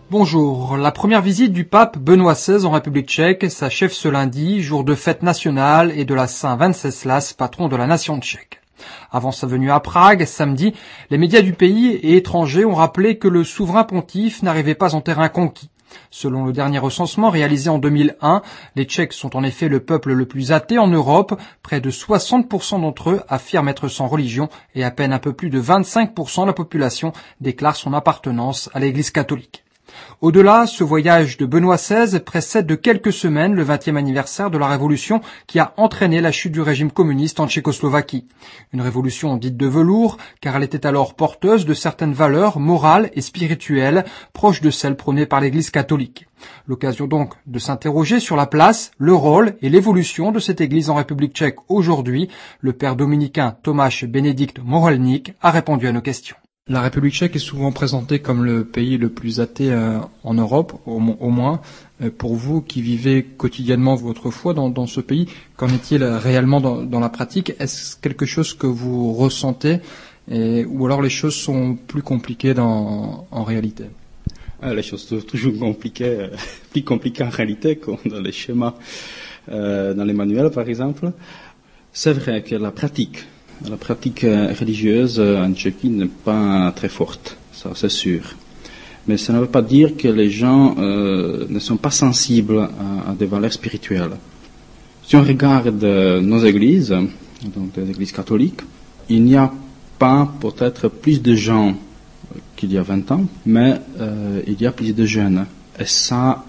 Bonjour. La première visite du pape Benoît XVI en République tchèque s'achève ce lundi, jour de fête nationale et de la Saint Venceslas, patron de la nation tchèque. Avant sa venue à Prague, samedi, les médias du pays et étrangers ont rappelé que le souverain pontife n'arrivait pas en terrain conquis. Selon le dernier recensement réalisé en 2001, les Tchèques sont en effet le peuple le plus athée en Europe. Près de 60% d'entre eux affirment être sans religion et à peine un peu plus de 25% de la population déclare son appartenance à l'Église catholique. Au-delà, ce voyage de Benoît XVI précède de quelques semaines le 20e anniversaire de la révolution qui a entraîné la chute du régime communiste en Tchécoslovaquie. Une révolution dite de velours, car elle était alors porteuse de certaines valeurs morales et spirituelles proches de celles prônées par l'Église catholique. L'occasion donc de s'interroger sur la place, le rôle et l'évolution de cette Église en République tchèque aujourd'hui. Le père dominicain Tomáš Benedikt Mohelník a répondu à nos questions. La République tchèque est souvent présentée comme le pays le plus athée en Europe, au moins. Pour vous qui vivez quotidiennement votre foi dans ce pays, qu'en est-il réellement dans la pratique? Est-ce quelque chose que vous ressentez ou alors les choses sont plus compliquées en réalité? Les choses sont toujours plus compliquées en réalité que dans les schémas, dans les manuels par exemple. C'est vrai que la pratique religieuse en Tchéquie n'est pas très forte, ça c'est sûr. Mais ça ne veut pas dire que les gens ne sont pas sensibles à des valeurs spirituelles. Si on regarde nos églises, donc les églises catholiques, il n'y a pas peut-être plus de gens qu'il y a 20 ans, mais il y a plus de jeunes. Et ça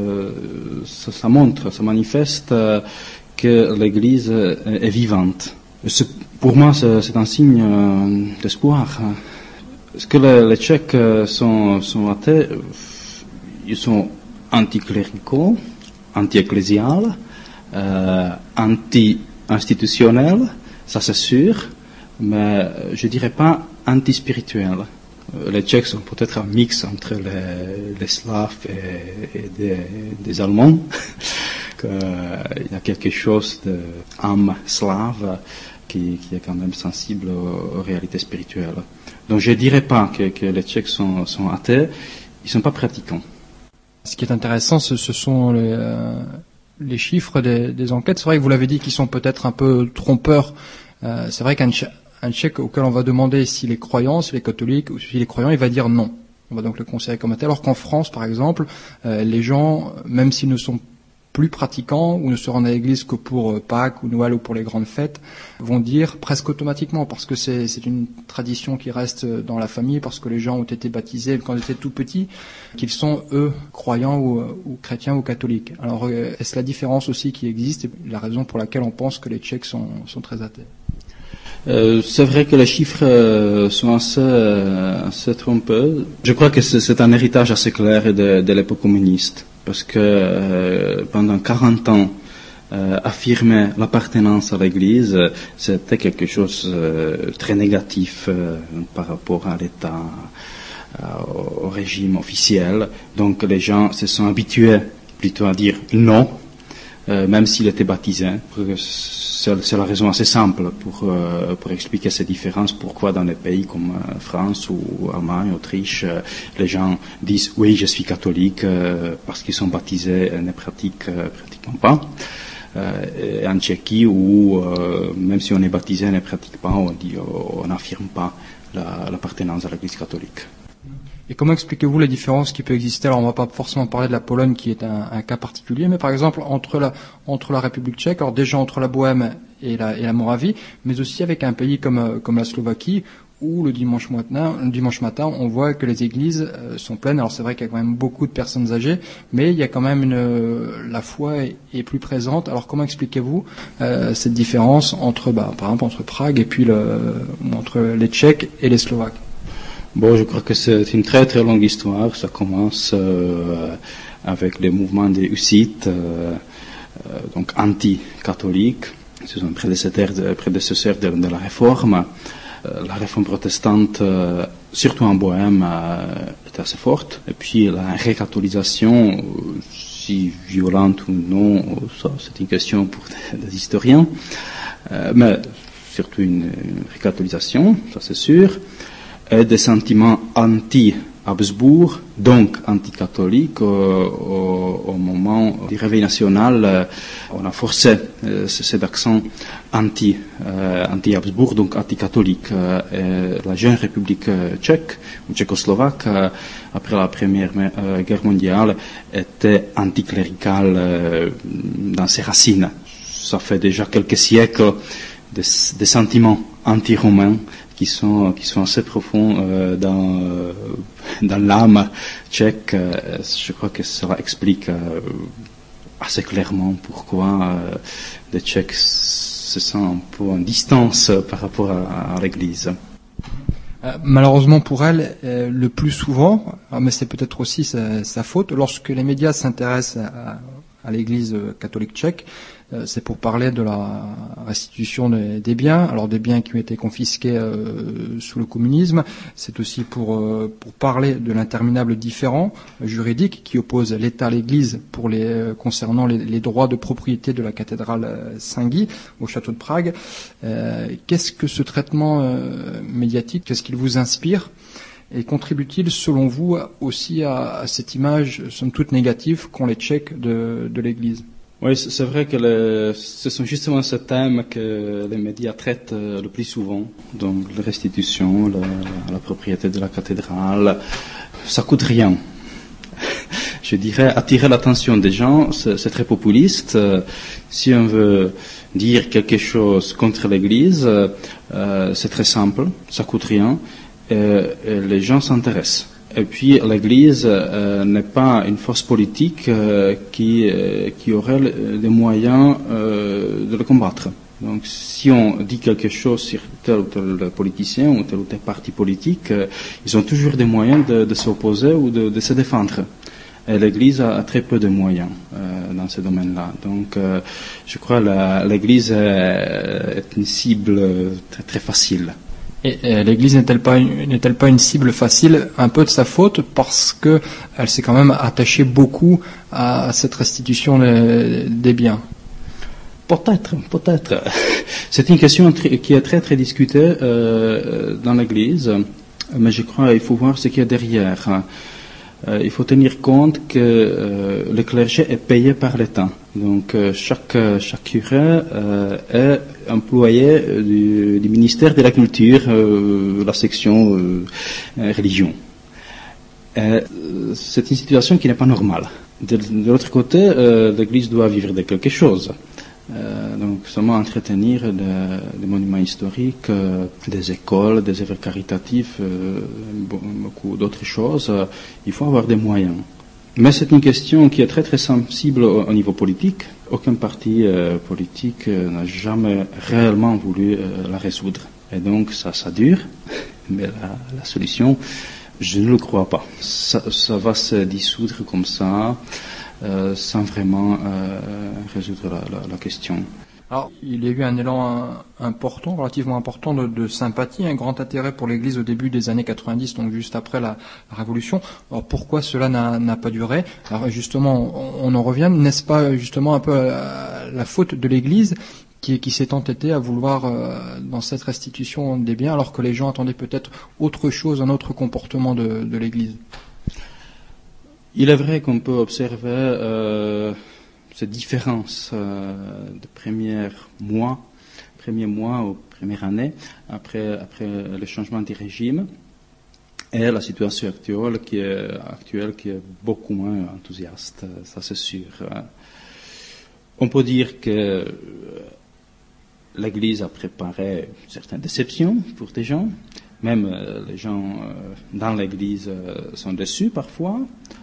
manifeste que l'église est vivante. Pour moi, c'est un signe d'espoir. Est-ce que les Tchèques sont athées? Ils sont anticléricaux, anti-ecclésiales, anti-institutionnels, ça c'est sûr, mais je dirais pas anti-spirituels. Les Tchèques sont peut-être un mix entre les Slaves et des Allemands. Il y a quelque chose d'âme slave qui est quand même sensible aux réalités spirituelles. Donc je ne dirais pas que les Tchèques sont athées, ils ne sont pas pratiquants. Ce qui est intéressant, ce sont les chiffres des enquêtes. C'est vrai que vous l'avez dit qu'ils sont peut-être un peu trompeurs. C'est vrai qu'un Tchèque auquel on va demander s'il est croyant, s'il est catholique ou s'il est croyant, il va dire non. On va donc le considérer comme athée. Alors qu'en France, par exemple, les gens, même s'ils ne sont plus pratiquants ou ne se rendent à l'église que pour Pâques ou Noël ou pour les grandes fêtes, vont dire presque automatiquement, parce que c'est une tradition qui reste dans la famille, parce que les gens ont été baptisés quand ils étaient tout petits, qu'ils sont, eux, croyants ou chrétiens ou catholiques. Alors, est-ce la différence aussi qui existe et la raison pour laquelle on pense que les Tchèques sont très athées? C'est vrai que les chiffres sont assez trompeux. Je crois que c'est un héritage assez clair de l'époque communiste, parce que pendant 40 ans, affirmer l'appartenance à l'Église, c'était quelque chose de très négatif par rapport à l'État, au régime officiel. Donc les gens se sont habitués plutôt à dire non, même s'il était baptisé. C'est la raison assez simple pour expliquer ces différences. Pourquoi dans les pays comme France ou Allemagne, Autriche, les gens disent oui, je suis catholique parce qu'ils sont baptisés et ne pratiquent pas. Et en Tchéquie, où même si on est baptisé et ne pratique pas, on n'affirme pas l'appartenance à l'Église catholique. Et comment expliquez-vous les différences qui peuvent exister? Alors on ne va pas forcément parler de la Pologne qui est un cas particulier, mais par exemple entre la République tchèque, alors déjà entre la Bohème et la Moravie, mais aussi avec un pays comme la Slovaquie, où le dimanche matin, on voit que les églises sont pleines. Alors c'est vrai qu'il y a quand même beaucoup de personnes âgées, mais il y a quand même la foi est plus présente. Alors comment expliquez-vous cette différence entre, par exemple, entre Prague et puis entre les Tchèques et les Slovaques? Bon, je crois que c'est une très très longue histoire. Ça commence avec les mouvements des hussites, donc anti-catholiques. Ce sont prédécesseurs de la réforme. La réforme protestante, surtout en Bohème, est assez forte. Et puis la récatholisation, si violente ou non, ça c'est une question pour des historiens. Mais surtout une récatholisation, ça c'est sûr. Et des sentiments Habsbourg, donc anticatholique. Au moment du réveil national, on a forcé cet accent anti-Habsbourg, donc anticatholique. La jeune République tchèque, ou tchécoslovaque, après la Première Guerre mondiale, était anticléricale dans ses racines. Ça fait déjà quelques siècles des sentiments anti-romains qui sont assez profonds dans l'âme tchèque. Je crois que cela explique assez clairement pourquoi les Tchèques se sentent un peu en distance par rapport à l'Église. Malheureusement pour elle, le plus souvent, mais c'est peut-être aussi sa faute, lorsque les médias s'intéressent à l'Église catholique tchèque, c'est pour parler de la restitution des biens, alors des biens qui ont été confisqués sous le communisme. C'est aussi pour parler de l'interminable différend juridique qui oppose l'État à l'Église concernant les droits de propriété de la cathédrale Saint-Guy au château de Prague. Qu'est-ce que ce traitement médiatique, qu'est-ce qu'il vous inspire? Et contribue-t-il, selon vous, aussi à cette image, somme toute négative, qu'ont les Tchèques de l'Église? Oui, c'est vrai que ce sont justement ces thèmes que les médias traitent le plus souvent. Donc, la restitution, la propriété de la cathédrale, ça coûte rien. Je dirais, attirer l'attention des gens, c'est très populiste. Si on veut dire quelque chose contre l'Église, c'est très simple, ça coûte rien. Et les gens s'intéressent. Et puis l'Église n'est pas une force politique qui aurait des moyens de le combattre. Donc si on dit quelque chose sur tel ou tel politicien ou tel parti politique, ils ont toujours des moyens de s'opposer ou de se défendre. Et l'Église a très peu de moyens dans ce domaine-là. Donc je crois que l'Église est une cible très, très facile. Et l'Église n'est-elle pas une cible facile, un peu de sa faute, parce que elle s'est quand même attachée beaucoup à cette restitution des biens? Peut-être. C'est une question qui est très très discutée dans l'Église, mais je crois qu'il faut voir ce qu'il y a derrière. Il faut tenir compte que le clergé est payé par l'État. Donc chaque curé est employé du ministère de la Culture, la section religion. C'est une situation qui n'est pas normale. De l'autre côté, l'Église doit vivre de quelque chose. Donc seulement entretenir des monuments historiques, des écoles, des œuvres caritatives, beaucoup d'autres choses, il faut avoir des moyens. Mais c'est une question qui est très très sensible au niveau politique. Aucun parti politique n'a jamais réellement voulu la résoudre. Et donc ça dure, mais la solution, je ne le crois pas. Ça va se dissoudre comme ça. Sans vraiment résoudre la question. Alors, il y a eu un élan relativement important de sympathie, un grand intérêt pour l'Église au début des années 90, donc juste après la Révolution. Alors, pourquoi cela n'a pas duré? Alors, justement, on en revient, n'est-ce pas justement un peu la faute de l'Église qui s'est entêtée à vouloir, dans cette restitution des biens, alors que les gens attendaient peut-être autre chose, un autre comportement de l'Église? Il est vrai qu'on peut observer cette différence de premiers mois ou première année après le changement du régime et la situation actuelle qui est beaucoup moins enthousiaste, ça c'est sûr. On peut dire que l'Église a préparé certaines déceptions pour des gens, même les gens dans l'Église sont déçus parfois.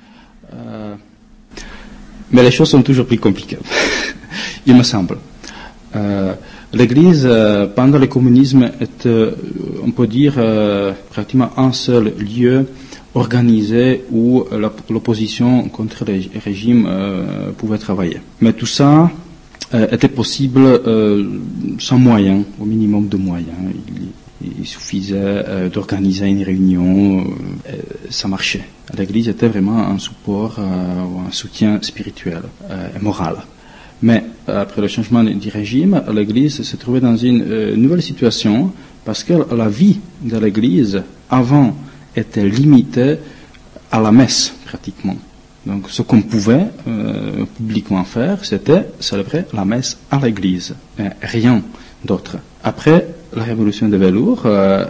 Mais les choses sont toujours plus compliquées, il me semble. L'Église, pendant le communisme, était, on peut dire, pratiquement un seul lieu organisé où l'opposition contre le régime pouvait travailler. Mais tout ça était possible sans moyens, au minimum de moyens. Il suffisait d'organiser une réunion, ça marchait. L'Église était vraiment un support ou un soutien spirituel et moral. Mais après le changement du régime, l'Église s'est trouvée dans une nouvelle situation parce que la vie de l'Église avant était limitée à la messe pratiquement. Donc ce qu'on pouvait publiquement faire, c'était célébrer la messe à l'église, rien d'autre. Après la révolution des velours,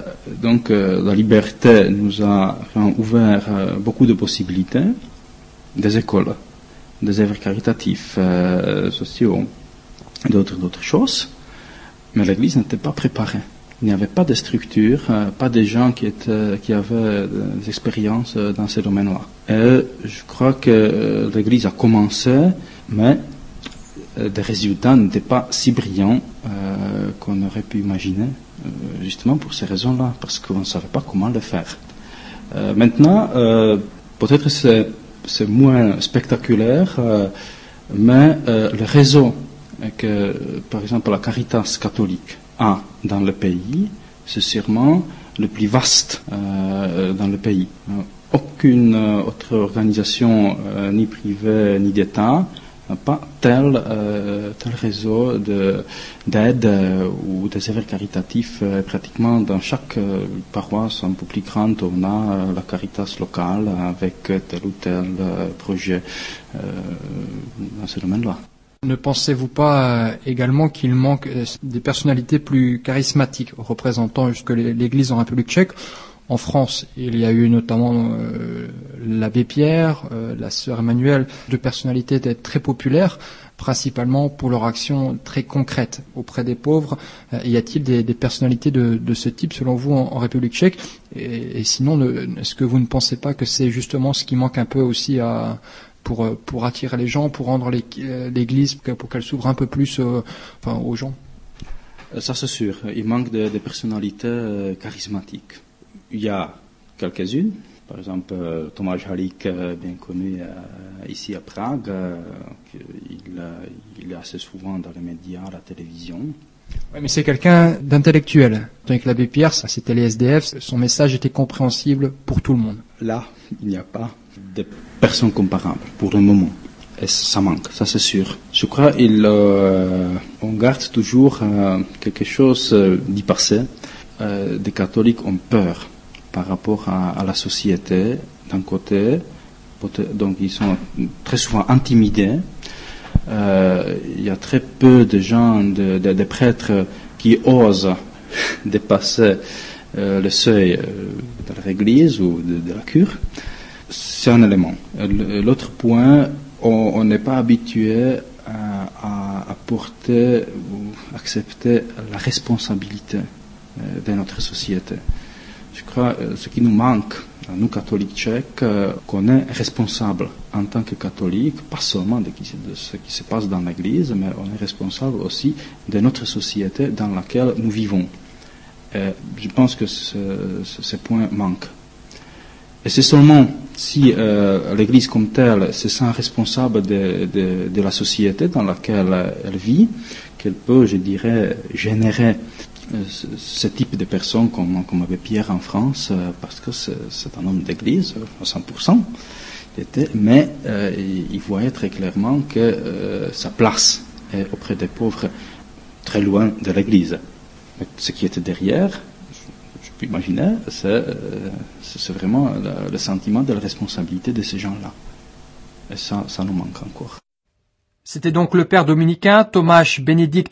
la liberté nous a ouvert beaucoup de possibilités, des écoles, des œuvres caritatives, sociaux, d'autres choses, mais l'église n'était pas préparée. Il n'y avait pas de structure, pas de gens qui avaient des expériences dans ces domaines-là. Et je crois que l'Église a commencé, mais les résultats n'étaient pas si brillants qu'on aurait pu imaginer, justement pour ces raisons-là, parce qu'on ne savait pas comment le faire. Maintenant, peut-être c'est moins spectaculaire, mais le réseau que, par exemple, la Caritas catholique a dans le pays, c'est sûrement le plus vaste dans le pays. Aucune autre organisation, ni privée ni d'État, n'a pas tel réseau d'aide ou des œuvres caritatives. Pratiquement dans chaque paroisse un peu plus grande, on a la Caritas locale avec tel ou tel projet dans ce domaine-là. Ne pensez-vous pas également qu'il manque des personnalités plus charismatiques représentant jusque l'Église en République tchèque? En France, il y a eu notamment l'abbé Pierre, la sœur Emmanuelle, deux personnalités très populaires, principalement pour leur action très concrète auprès des pauvres. Y a-t-il des personnalités de ce type selon vous en République tchèque? Et sinon, est-ce que vous ne pensez pas que c'est justement ce qui manque un peu aussi pour attirer les gens, pour rendre l'Église, pour qu'elle s'ouvre un peu plus aux gens? Ça c'est sûr, il manque de personnalités charismatiques. Il y a quelques-unes, par exemple Tomáš Halík, bien connu ici à Prague, il est assez souvent dans les médias, à la télévision. Oui, mais c'est quelqu'un d'intellectuel. Tandis que l'abbé Pierre, c'était les SDF, son message était compréhensible pour tout le monde. Là, il n'y a pas de personnes comparables pour le moment. Et ça manque, ça c'est sûr. Je crois qu'on garde toujours quelque chose du passé. Des catholiques ont peur par rapport à la société, d'un côté, donc ils sont très souvent intimidés. Il y a très peu de gens, de prêtres qui osent dépasser le seuil de leur église ou de la cure. C'est un élément. L'autre point, on n'est pas habitué à porter ou accepter la responsabilité de notre société. Je crois ce qui nous manque, nous catholiques tchèques, qu'on est responsable en tant que catholiques, pas seulement de ce qui se passe dans l'Église, mais on est responsable aussi de notre société dans laquelle nous vivons. Et je pense que ce point manque. Et c'est seulement si l'Église comme telle se sent responsable de la société dans laquelle elle vit, qu'elle peut, je dirais, générer ce type de personnes comme avait Pierre en France, parce que c'est un homme d'église à 100%, mais il voyait très clairement que sa place est auprès des pauvres très loin de l'église. Ce qui était derrière, je peux imaginer, c'est vraiment le sentiment de la responsabilité de ces gens-là. Et ça nous manque encore. C'était donc le père dominicain Tomáš Benedikt